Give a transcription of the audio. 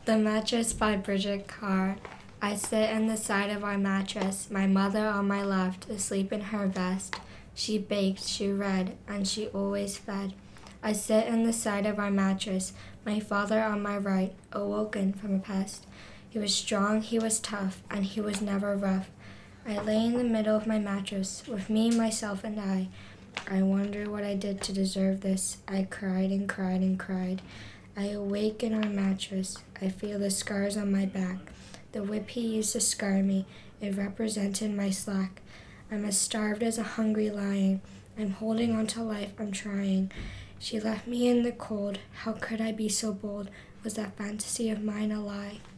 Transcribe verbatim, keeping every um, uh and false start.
The Mattress by Bridget Carr. I sit in the side of our mattress, my mother on my left, asleep in her vest. She baked, she read, and she always fed. I sit in the side of our mattress, my father on my right, awoken from a pest. He was strong, he was tough, and he was never rough. I lay in the middle of my mattress, with me, myself, and I. I wonder what I did to deserve this. I cried and cried and cried. I awake in our mattress. I feel the scars on my back. The whip he used to scar me, it represented my slack. I'm as starved as a hungry lion. I'm holding on to life, I'm trying. She left me in the cold. How could I be so bold? Was that fantasy of mine a lie?